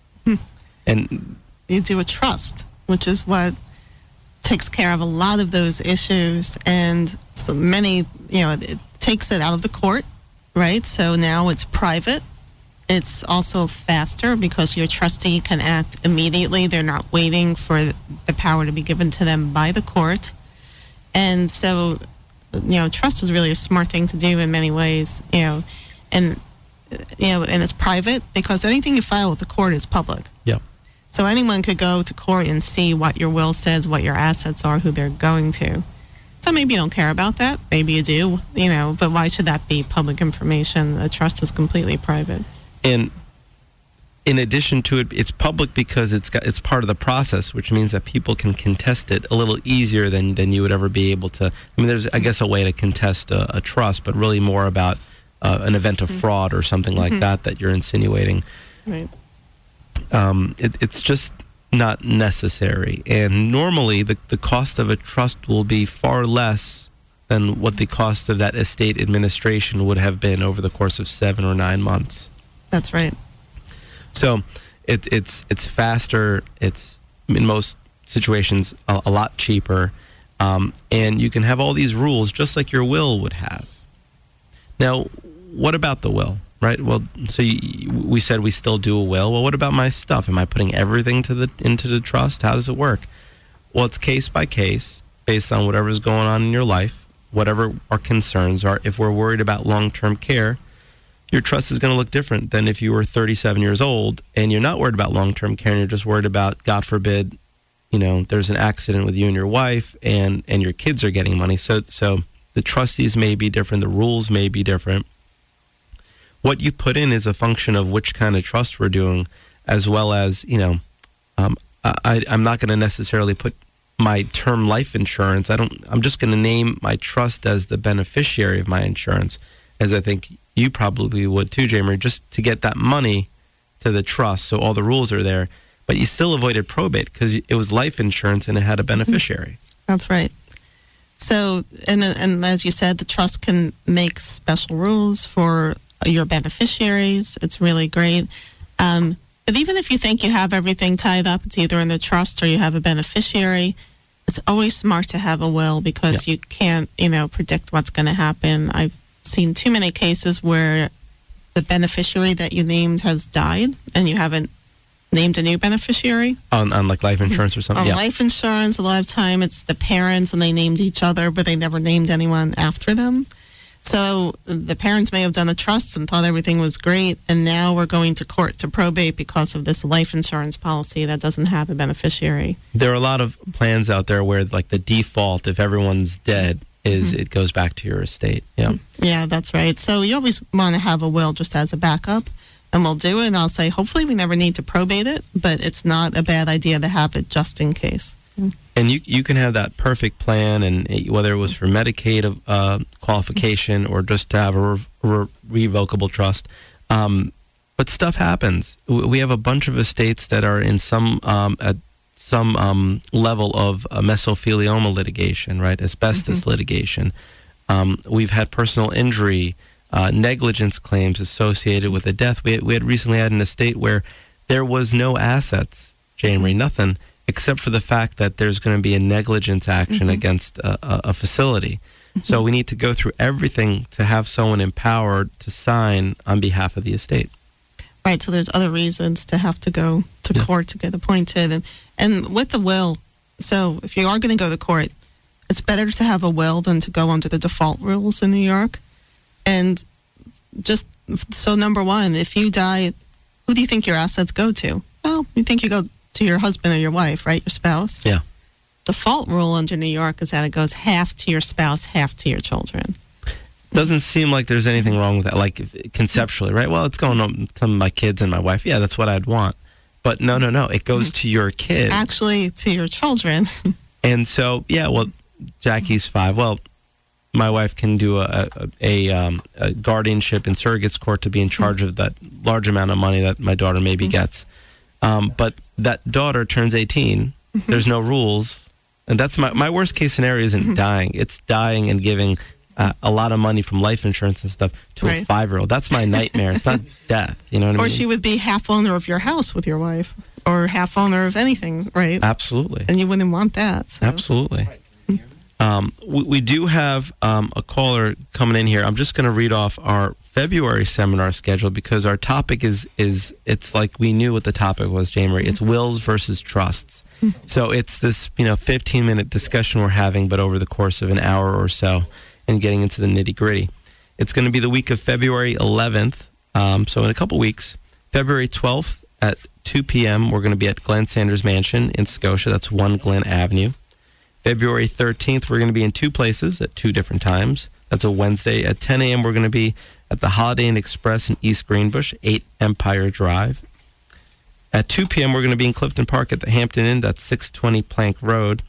And you do a trust, which is what takes care of a lot of those issues, and so many, you know, it takes it out of the court, right? So now it's private. It's also faster because your trustee can act immediately. They're not waiting for the power to be given to them by the court. And so, you know, trust is really a smart thing to do in many ways, you know, and, you know, and it's private because anything you file with the court is public. Yep. So anyone could go to court and see what your will says, what your assets are, who they're going to. So maybe you don't care about that. Maybe you do, you know, but why should that be public information? A trust is completely private. And in addition to it, it's public because it's got, it's part of the process, which means that people can contest it a little easier than, than you would ever be able to. I mean, there's, I guess, a way to contest a, a trust, but really more about uh, an event of fraud or something like mm-hmm. that that you're insinuating. Right. Um, it, it's just not necessary. And normally the, the cost of a trust will be far less than what the cost of that estate administration would have been over the course of seven or nine months. That's right. So it, it's it's faster. It's in most situations a, a lot cheaper, um, and you can have all these rules just like your will would have. Now, what about the will? Right. Well, so you, we said we still do a will. Well, what about my stuff? Am I putting everything to the into the trust? How does it work? Well, it's case by case based on whatever's going on in your life, whatever our concerns are. If we're worried about long-term care, your trust is going to look different than if you were thirty-seven years old and you're not worried about long-term care and you're just worried about, God forbid, you know, there's an accident with you and your wife and, and your kids are getting money. So, so the trustees may be different. The rules may be different. What you put in is a function of which kind of trust we're doing, as well as, you know, um, I, I'm not going to necessarily put my term life insurance. I don't, I'm just going to name my trust as the beneficiary of my insurance, as I think you probably would too, Jamie, just to get that money to the trust. So all the rules are there, but you still avoided probate because it was life insurance and it had a beneficiary. That's right. So, and, and as you said, the trust can make special rules for your beneficiaries. It's really great. Um, but even if you think you have everything tied up, it's either in the trust or you have a beneficiary, it's always smart to have a will because yeah. you can't, you know, predict what's going to happen. I've seen too many cases where the beneficiary that you named has died and you haven't named a new beneficiary. On, on like life insurance or something? On yeah. life insurance, a lot of time it's the parents and they named each other, but they never named anyone after them. So the parents may have done a trust and thought everything was great, and now we're going to court to probate because of this life insurance policy that doesn't have a beneficiary. There are a lot of plans out there where, like, the default, if everyone's dead, is mm-hmm. it goes back to your estate. Yeah, yeah, that's right. So you always want to have a will just as a backup, and we'll do it. And I'll say, hopefully, we never need to probate it, but it's not a bad idea to have it just in case. And you you can have that perfect plan, and whether it was for Medicaid uh, qualification or just to have a re- re- revocable trust. Um, but stuff happens. We have a bunch of estates that are in some um, at some um, level of uh, mesothelioma litigation, right? Asbestos mm-hmm. litigation. Um, we've had personal injury, uh, negligence claims associated with a death. We we had recently had an estate where there was no assets, Jane-Marie, nothing, except for the fact that there's going to be a negligence action mm-hmm. against a, a, a facility. Mm-hmm. So we need to go through everything to have someone empowered to sign on behalf of the estate. Right, so there's other reasons to have to go to yeah. court to get appointed. And, and with the will, so if you are going to go to court, it's better to have a will than to go under the default rules in New York. And just, so number one, if you die, who do you think your assets go to? Well, you think you go to your husband or your wife, right? Your spouse. Yeah. Default rule under New York is that it goes half to your spouse, half to your children. Doesn't seem like there's anything wrong with that, like conceptually, right? Well, it's going on to my kids and my wife. Yeah, that's what I'd want. But no, no, no. It goes to your kids. Actually, to your children. And so, yeah, well, Jackie's five. Well, my wife can do a, a, a, um, a guardianship in surrogate's court to be in charge of that large amount of money that my daughter maybe mm-hmm. gets. Um, but that daughter turns eighteen. Mm-hmm. There's no rules. And that's my, my worst case scenario isn't mm-hmm. dying. It's dying and giving uh, a lot of money from life insurance and stuff to right. a five-year-old. That's my nightmare. It's not death. You know what I mean? Or she would be half owner of your house with your wife or half owner of anything, right? Absolutely. And you wouldn't want that. So. Absolutely. Um, we, we do have um, a caller coming in here. I'm just going to read off our February seminar schedule because our topic is, is it's like we knew what the topic was, Jane-Marie. It's wills versus trusts. So it's this, you know, fifteen-minute discussion we're having, but over the course of an hour or so and getting into the nitty-gritty. It's going to be the week of February eleventh, um, so in a couple weeks. February twelfth at two p.m., we're going to be at Glenn Sanders Mansion in Scotia. That's one Glen Avenue. February thirteenth, we're going to be in two places at two different times. That's a Wednesday. At ten a.m., we're going to be at the Holiday Inn Express in East Greenbush, eight Empire Drive. At two p.m., we're going to be in Clifton Park at the Hampton Inn. That's six twenty Plank Road.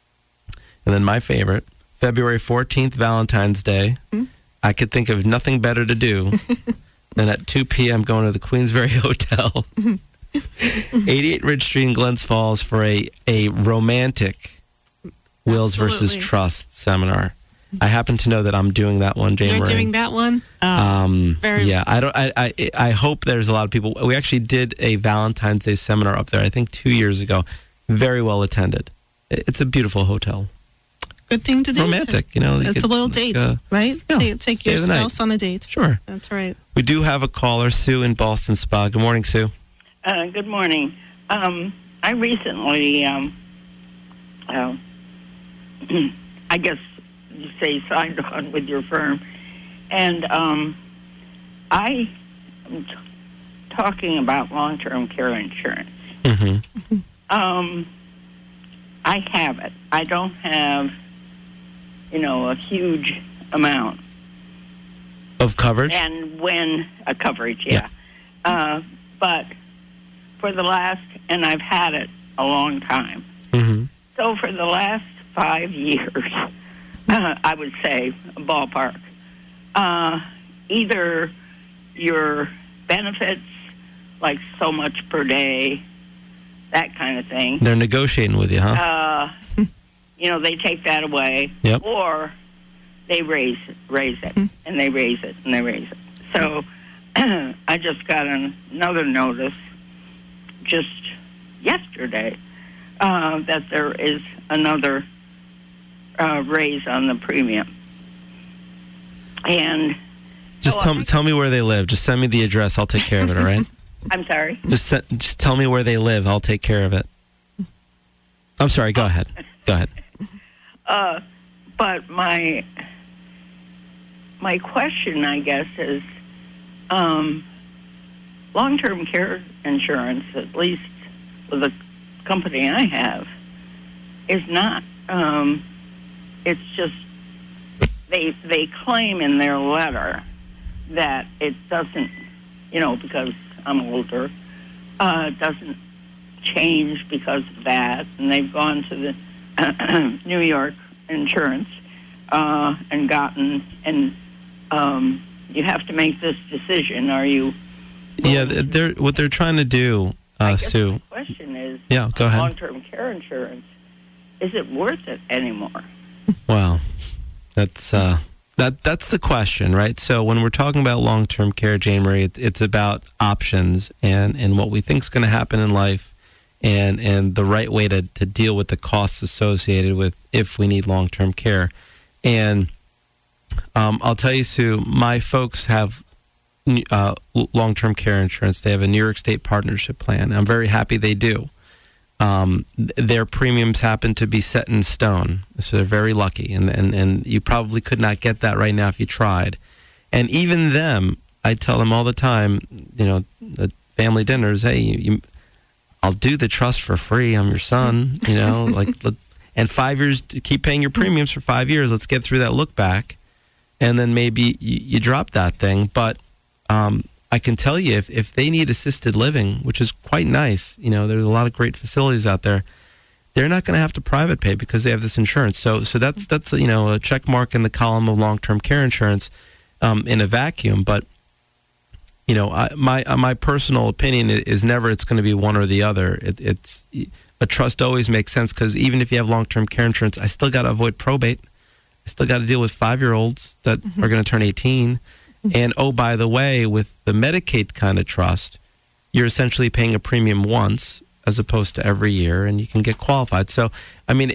And then my favorite, February fourteenth, Valentine's Day. Mm-hmm. I could think of nothing better to do than at two p.m. going to the Queensberry Hotel. Mm-hmm. eighty-eight Ridge Street in Glens Falls for a, a romantic wills versus Absolutely. trust seminar. I happen to know that I'm doing that one, Jane You're Marie. doing that one? Oh, Um, very yeah, I don't. I, I I hope there's a lot of people. We actually did a Valentine's Day seminar up there. I think two years ago. Very well attended. It's a beautiful hotel. good thing to do. Romantic, you know. you It's could, a little like, date, uh, right? yeah, take take stay your the night. spouse on a date. Sure. That's right. We do have a caller, Sue in Boston Spa. Good morning, Sue. Uh, good morning. Um, I recently, um, uh, I guess you say, signed on with your firm, and um, I am t- talking about long-term care insurance. Mm-hmm. Um, I have it. I don't have, you know, a huge amount. Of coverage? And when a coverage, yeah. Uh, but for the last, and I've had it a long time. Mm-hmm. So for the last five years, uh, I would say, ballpark, uh, either your benefits, like so much per day, that kind of thing. They're negotiating with you, huh? Uh, you know, they take that away, Yep. or they raise raise it, and they raise it, and they raise it. So I just got an, another notice just yesterday uh, that there is another uh, raise on the premium. And Just so tell I- me, tell me where they live. Just send me the address. I'll take care of it, all right? I'm sorry. just, se- just tell me where they live. I'll take care of it. I'm sorry. Go ahead. Go ahead. Uh, but my my question, I guess, is um, long-term care insurance, at least with the company I have, is not. Um, it's just they they claim in their letter that it doesn't, you know, because I'm older, uh, it doesn't change because of that, and they've gone to the New York insurance uh, and gotten, and um, you have to make this decision. Are you? Yeah, they're what they're trying to do, uh, I guess Sue. the question is, Yeah, go ahead. long-term care insurance, is it worth it anymore? Well, that's uh, that that's the question, right? So when we're talking about long-term care, Jane Marie, it's, it's about options and, and what we think is going to happen in life, and and the right way to, to deal with the costs associated with if we need long-term care. And um, I'll tell you, Sue, my folks have uh, long-term care insurance. They have a New York State partnership plan. I'm very happy they do. Um, th- their premiums happen to be set in stone, so they're very lucky, and, and and you probably could not get that right now if you tried. And even them, I tell them all the time, you know, at family dinners, hey, you, you, I'll do the trust for free. I'm your son, you know, like, let, and five years, keep paying your premiums for five years. Let's get through that look back, and then maybe you, you drop that thing. But um, I can tell you, if, if they need assisted living, which is quite nice, you know, there's a lot of great facilities out there, they're not going to have to private pay because they have this insurance. So so that's, that's you know, a check mark in the column of long-term care insurance um, in a vacuum. But, you know, I, my uh, my personal opinion is never it's going to be one or the other. It, it's a trust always makes sense because even if you have long-term care insurance, I still got to avoid probate. I still got to deal with five-year-olds that mm-hmm. are going to turn eighteen. And, oh, by the way, with the Medicaid kind of trust, you're essentially paying a premium once as opposed to every year, and you can get qualified. So, I mean,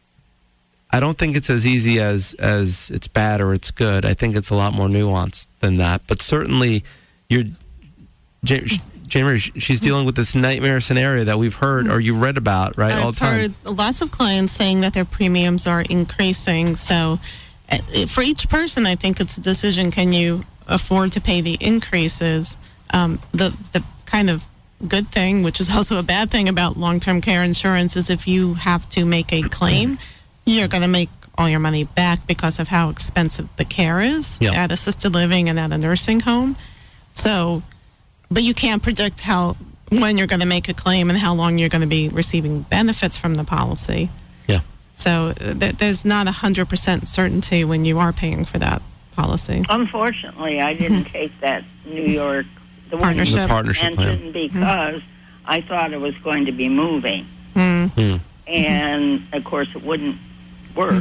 I don't think it's as easy as, as it's bad or it's good. I think it's a lot more nuanced than that. But certainly, you're, Jane, Jane Marie, she's dealing with this nightmare scenario that we've heard or you read about, right, I've all the time. I've heard lots of clients saying that their premiums are increasing. So, uh, for each person, I think it's a decision, can you afford to pay the increases? Um, the the kind of good thing, which is also a bad thing about long-term care insurance, is if you have to make a claim, you're going to make all your money back because of how expensive the care is yeah. at assisted living and at a nursing home. So, but you can't predict how when you're going to make a claim and how long you're going to be receiving benefits from the policy. Yeah. So th- there's not one hundred percent certainty when you are paying for that policy. Unfortunately, I didn't take that New York the one Partnership. you The partnership mentioned plan. because I thought I was going to be moving. Mm. Mm. And, of course, it wouldn't work.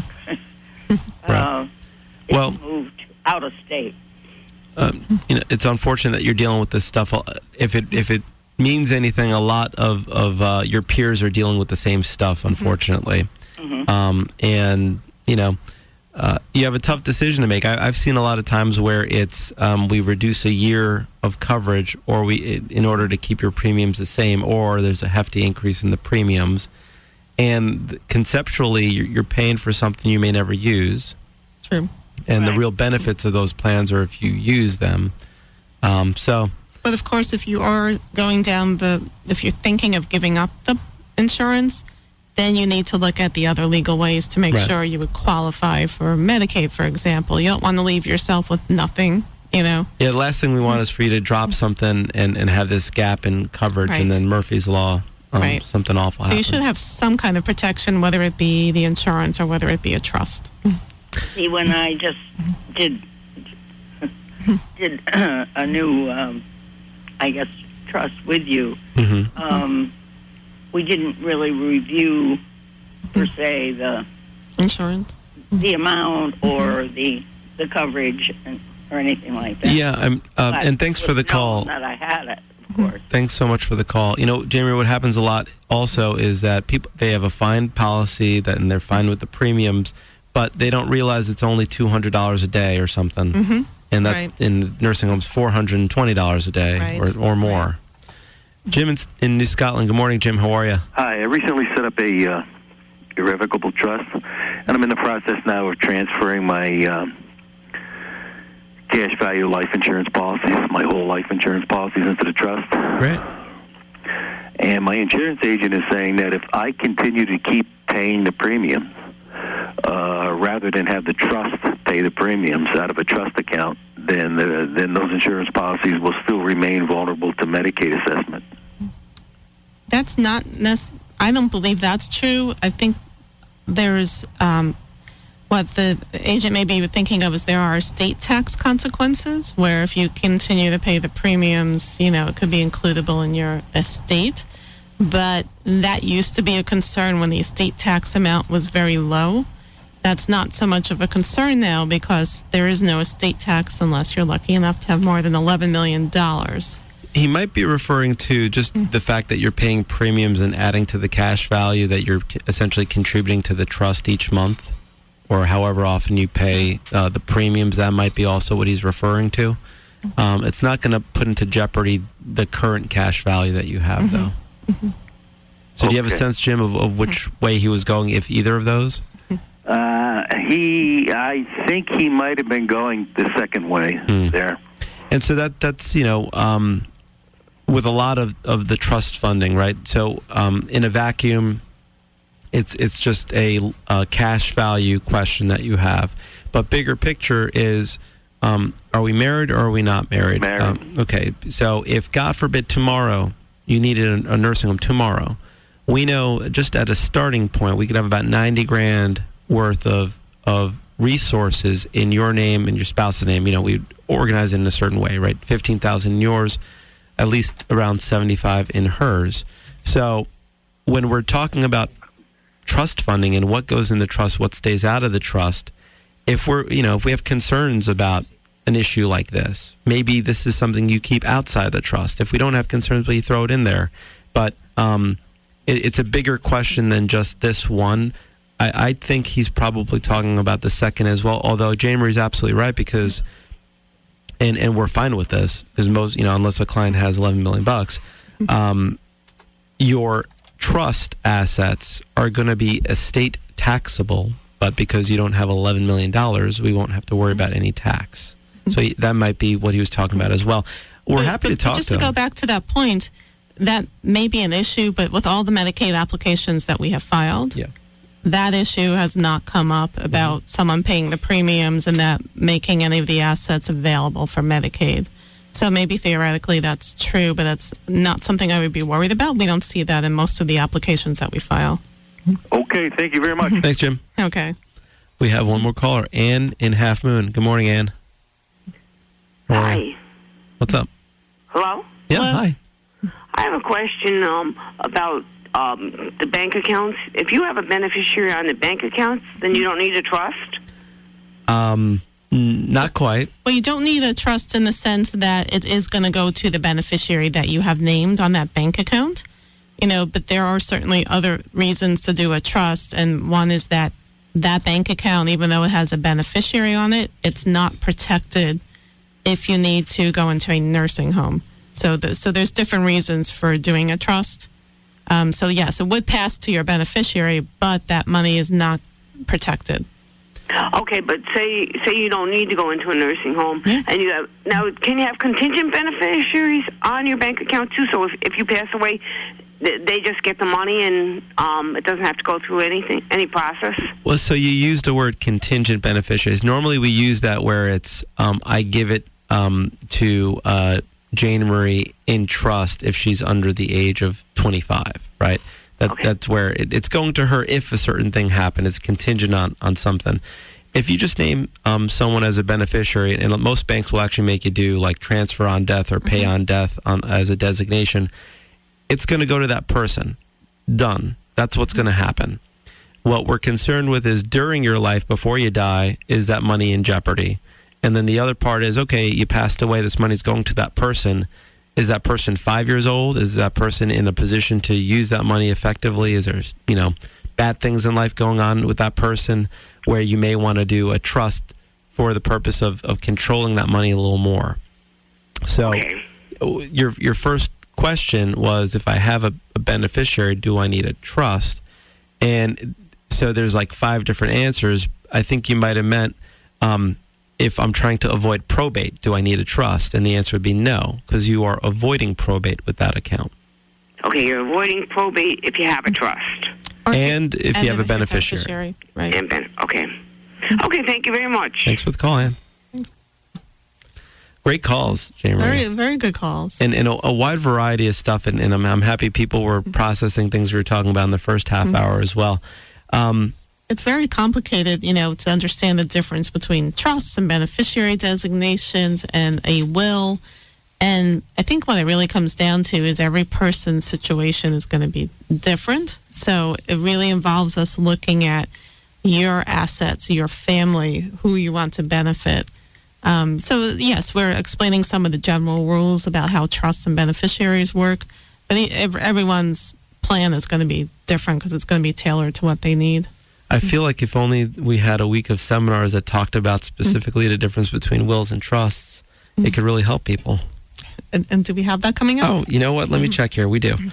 uh, it Well- moved out of state. Um, you know, it's unfortunate that you're dealing with this stuff. If it if it means anything, a lot of of uh, your peers are dealing with the same stuff, unfortunately. Mm-hmm. Um, and you know, uh, you have a tough decision to make. I, I've seen a lot of times where it's um, we reduce a year of coverage, or we in order to keep your premiums the same, or there's a hefty increase in the premiums. And conceptually, you're, you're paying for something you may never use. True. And Right. the real benefits of those plans are if you use them. Um, so, But of course, if you are going down the, if you're thinking of giving up the insurance, then you need to look at the other legal ways to make Right. sure you would qualify for Medicaid, for example. You don't want to leave yourself with nothing, you know. yeah, the last thing we want is for you to drop something and, and have this gap in coverage, Right. and then Murphy's Law, um, Right. something awful So you happens. should have some kind of protection, whether it be the insurance or whether it be a trust. See, when I just did did uh, a new, um, I guess, trust with you, Mhm. um, we didn't really review, per se, the Insurance. the amount or the the coverage and, or anything like that. Yeah, I'm, uh, But and thanks it for the was known call. That I had it, of course. Thanks so much for the call. You know, Jamie, what happens a lot also is that people, they have a fine policy that, and they're fine with the premiums, but they don't realize it's only two hundred dollars a day or something. Mm-hmm. And that's Right. in the nursing homes, four hundred twenty dollars a day Right. or, or more. Jim in, in New Scotland. Good morning, Jim. How are you? Hi, I recently set up a uh, irrevocable trust, and I'm in the process now of transferring my um, cash value life insurance policies, my whole life insurance policies into the trust. Great. And my insurance agent is saying that if I continue to keep paying the premiums, uh, rather than have the trust pay the premiums out of a trust account, then the, then those insurance policies will still remain vulnerable to Medicaid assessment. That's not nec- I don't believe that's true. I think there's um, what the agent may be thinking of is there are state tax consequences where if you continue to pay the premiums, you know, it could be includable in your estate. But that used to be a concern when the estate tax amount was very low. That's not so much of a concern now because there is no estate tax unless you're lucky enough to have more than eleven million dollars. He might be referring to just the fact that you're paying premiums and adding to the cash value that you're essentially contributing to the trust each month, or however often you pay uh, the premiums. That might be also what he's referring to. Um, it's not going to put into jeopardy the current cash value that you have, though. So do you have a Okay. sense, Jim, of, of which way he was going, if either of those? Uh, he, I think he might have been going the second way Hmm. there. And so that that's, you know, um, with a lot of, of the trust funding, right? So um, in a vacuum, it's it's just a, a cash value question that you have. But bigger picture is, um, are we married or are we not married? Married. Um, okay, so if, God forbid, tomorrow you needed a, a nursing home tomorrow, we know just at a starting point, we could have about ninety grand worth of of resources in your name and your spouse's name. You know, we organize it in a certain way, right? fifteen thousand in yours, at least around seventy-five in hers. So when we're talking about trust funding and what goes in the trust, what stays out of the trust, if we're, you know, if we have concerns about an issue like this, maybe this is something you keep outside the trust. If we don't have concerns, well, you throw it in there. But um, it, it's a bigger question than just this one. I, I think he's probably talking about the second as well, although Jamery's absolutely right because, and, and we're fine with this because most, you know, unless a client has eleven million bucks, um, your trust assets are going to be estate taxable, but because you don't have eleven million dollars, we won't have to worry about any tax. So that might be what he was talking about as well. We're But- happy but to talk just to to go him. back to that point, that may be an issue, but with all the Medicaid applications that we have filed, Yeah. that issue has not come up about Mm-hmm. someone paying the premiums and that making any of the assets available for Medicaid. So maybe theoretically that's true, but that's not something I would be worried about. We don't see that in most of the applications that we file. Okay, thank you very much. Thanks, Jim. Okay. We have one more caller, Ann in Half Moon. Good morning, Ann. How are you? Hi. What's up? Hello? Yeah, Hello. hi. I have a question um, about um, the bank accounts. If you have a beneficiary on the bank accounts, then you don't need a trust? Um, n- not quite. Well, you don't need a trust in the sense that it is going to go to the beneficiary that you have named on that bank account. You know, but there are certainly other reasons to do a trust, and one is that that bank account, even though it has a beneficiary on it, it's not protected if you need to go into a nursing home. So, the, so there's different reasons for doing a trust. Um, so yes, it would pass to your beneficiary, but that money is not protected. Okay, but say say you don't need to go into a nursing home, Yeah. and you have now. Can you have contingent beneficiaries on your bank account too? So if if you pass away, th- they just get the money, and um, it doesn't have to go through anything, any process. Well, so you used the word contingent beneficiaries. Normally, we use that where it's um, I give it um, to uh, Jane Marie in trust if she's under the age of twenty-five, right? That, Okay. That's where it, it's going to her if a certain thing happened. It's contingent on, on something. If you just name um, someone as a beneficiary, and most banks will actually make you do like transfer on death or pay on death on, as a designation, it's going to go to that person. Done. That's what's going to happen. What we're concerned with is during your life, before you die, is that money in jeopardy? And then the other part is, okay, you passed away, this money's going to that person. Is that person five years old? Is that person in a position to use that money effectively? Is there, you know, bad things in life going on with that person where you may want to do a trust for the purpose of, of controlling that money a little more? So Okay. your your first question was, if I have a, a beneficiary, do I need a trust? And so there's like five different answers. I think you might have meant, um, if I'm trying to avoid probate, do I need a trust? And the answer would be no, because you are avoiding probate with that account. Okay, you're avoiding probate if you have a trust. Or And if you have a if you're beneficiary. Right. And ben- okay. Okay, thank you very much. Thanks for the call, Ann. Great calls, Jane Marie. Very, very good calls. And, and a, a wide variety of stuff, and, and I'm, I'm happy people were processing things we were talking about in the first half Mm-hmm. hour as well. Um, It's very complicated, you know, to understand the difference between trusts and beneficiary designations and a will. And I think what it really comes down to is every person's situation is going to be different. So it really involves us looking at your assets, your family, who you want to benefit. Um, so, yes, we're explaining some of the general rules about how trusts and beneficiaries work. But ev- everyone's plan is going to be different because it's going to be tailored to what they need. I feel like if only we had a week of seminars that talked about specifically the difference between wills and trusts, it could really help people. And, and do we have that coming up? Oh, you know what? Let me check here. We do.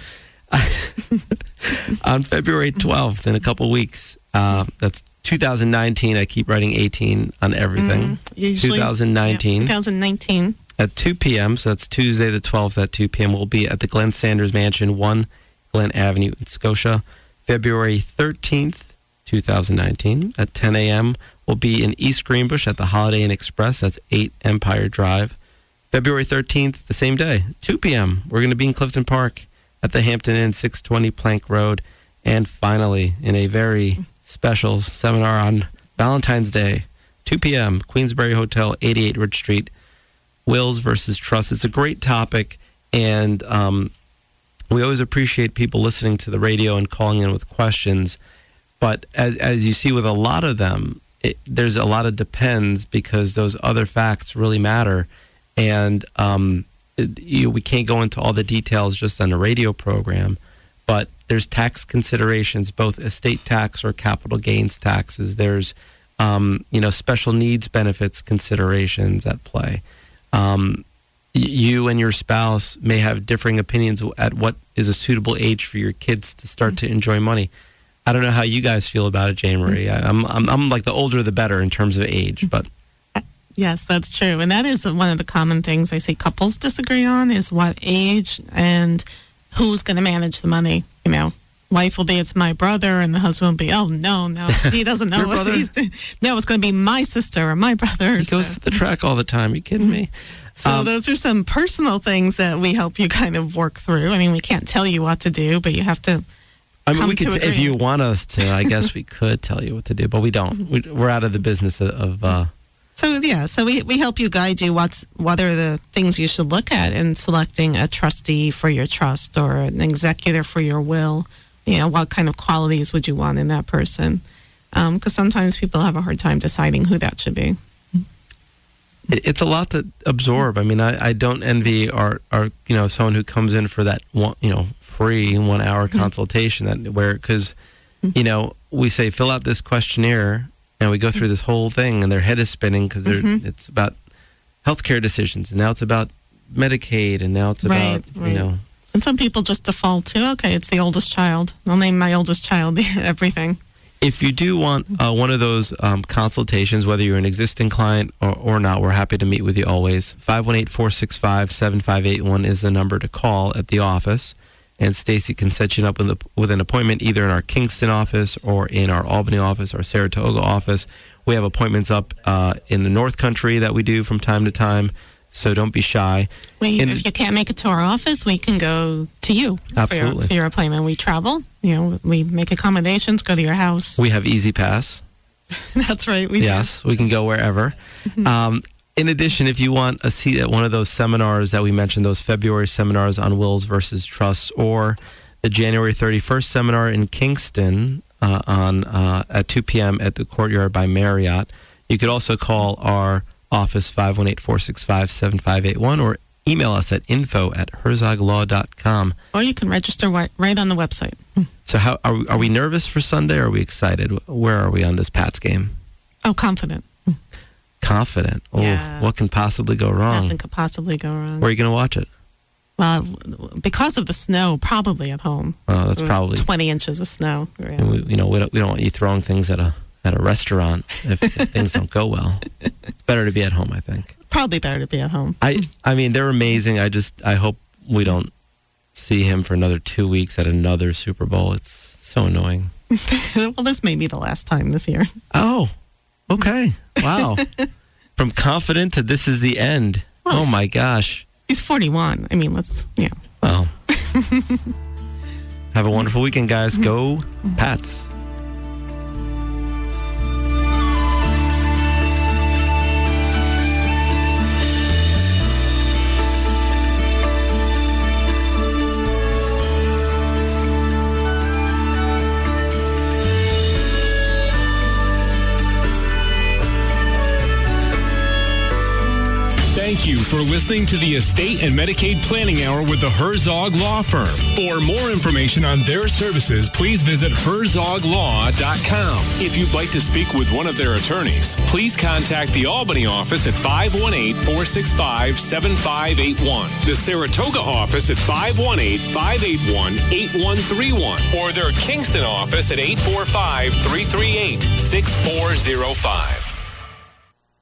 On February twelfth, in a couple weeks, uh, that's two thousand nineteen. I keep writing eighteen on everything. Usually- twenty nineteen. Yeah, twenty nineteen. At two p.m., so that's Tuesday the twelfth at two p.m., we'll be at the Glenn Sanders Mansion, one Glen Avenue in Scotia. February thirteenth, twenty nineteen, at ten a.m., we'll be in East Greenbush at the Holiday Inn Express. That's eight Empire Drive. February thirteenth, the same day, two p.m., we're going to be in Clifton Park at the Hampton Inn, six twenty Plank Road. And finally, in a very special seminar on Valentine's Day, two p.m., Queensbury Hotel, eighty-eight Ridge Street, wills versus trusts. It's a great topic, and um, we always appreciate people listening to the radio and calling in with questions. But as as you see with a lot of them, it, there's a lot of depends because those other facts really matter. And um, it, you, we can't go into all the details just on a radio program, but there's tax considerations, both estate tax or capital gains taxes. There's um, you know special needs benefits considerations at play. Um, you and your spouse may have differing opinions at what is a suitable age for your kids to start to enjoy money. I don't know how you guys feel about it, Jane Marie. I, I'm, I'm I'm like the older the better in terms of age, but Yes, that's true. And that is one of the common things I see couples disagree on is what age and who's going to manage the money. You know, wife will be, it's my brother, and the husband will be, oh, no, no, he doesn't know Your what brother? he's doing. No, it's going to be my sister or my brother. he goes so to the track all the time. Are you kidding me? so um, those are some personal things that we help you kind of work through. I mean, we can't tell you what to do, but you have to. I mean, come we could, to if you agreement. want us to, I guess we could tell you what to do, but we don't. We, we're out of the business of, of uh, So yeah, so we, we help you guide you what's what are the things you should look at in selecting a trustee for your trust or an executor for your will. You know, what kind of qualities would you want in that person? Because um, sometimes people have a hard time deciding who that should be. It's a lot to absorb. I mean, I, I don't envy our, our, you know, someone who comes in for that one, you know, free one hour mm-hmm. consultation that where, because, mm-hmm. you know, we say, fill out this questionnaire and we go through this whole thing and their head is spinning because mm-hmm. it's about healthcare decisions and now it's about Medicaid and now it's right, about, right. you know. And some people just default to, okay, it's the oldest child. I'll name my oldest child everything. If you do want uh, one of those um, consultations, whether you're an existing client or, or not, we're happy to meet with you always. five one eight, four six five, seven five eight one is the number to call at the office. And Stacy can set you up with, a, with an appointment either in our Kingston office or in our Albany office or Saratoga office. We have appointments up uh, in the North Country that we do from time to time. So don't be shy. We, and, if you can't make it to our office, we can go to you absolutely. For, your, for your appointment. We travel, you know, we make accommodations, go to your house. We have Easy Pass. That's right. We yes, do. We can go wherever. Mm-hmm. Um, in addition, if you want a seat at one of those seminars that we mentioned, those February seminars on wills versus trusts, or the January thirty-first seminar in Kingston uh, on uh, at two p.m. at the Courtyard by Marriott, you could also call our office five one eight, four six five, seven five eight one or email us at info at herzog law dot com. Or you can register right, right on the website. So how are we, are we nervous for Sunday or are we excited? Where are we on this Pats game? Oh, confident. Confident. Oh, yeah. What can possibly go wrong? Nothing could possibly go wrong. Where are you going to watch it? Well, because of the snow, probably at home. Oh, that's probably twenty inches of snow. Yeah. We, you know, we don't, we don't want you throwing things at a at a restaurant if, if things don't go well. It's better to be at home, I think. Probably better to be at home. I I mean, they're amazing. I just I hope we don't see him for another two weeks at another Super Bowl. It's so annoying. Well, this may be the last time this year. Oh, okay. Wow. From confident to this is the end. Well, oh my gosh. He's forty-one. I mean, let's, you know. Well. Have a wonderful weekend, guys. Go Pats. Thank you for listening to the Estate and Medicaid Planning Hour with the Herzog Law Firm. For more information on their services, please visit herzog law dot com. If you'd like to speak with one of their attorneys, please contact the Albany office at five one eight, four six five, seven five eight one, the Saratoga office at five one eight, five eight one, eight one three one, or their Kingston office at eight four five, three three eight, six four zero five.